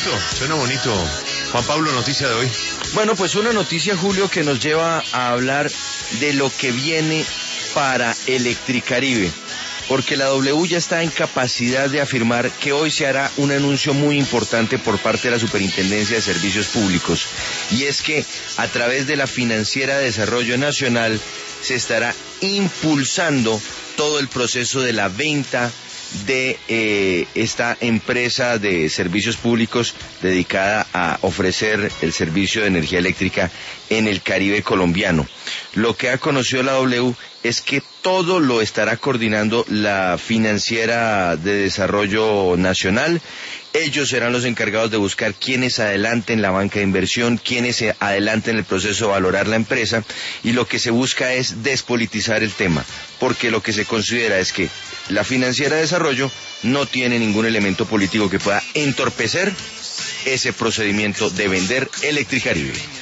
suena bonito. Juan Pablo, noticia de hoy. Bueno, pues una noticia, Julio, que nos lleva a hablar de lo que viene para Electricaribe, porque la W ya está en capacidad de afirmar que hoy se hará un anuncio muy importante por parte de la Superintendencia de Servicios Públicos, y es que a través de la Financiera de Desarrollo Nacional se estará impulsando todo el proceso de la venta de esta empresa de servicios públicos dedicada a ofrecer el servicio de energía eléctrica en el Caribe colombiano. Lo que ha conocido la W es que todo lo estará coordinando la Financiera de Desarrollo Nacional. Ellos serán los encargados de buscar quiénes adelanten la banca de inversión, quiénes adelanten el proceso de valorar la empresa, y lo que se busca es despolitizar el tema, porque lo que se considera es que la Financiera de Desarrollo no tiene ningún elemento político que pueda entorpecer ese procedimiento de vender Electricaribe.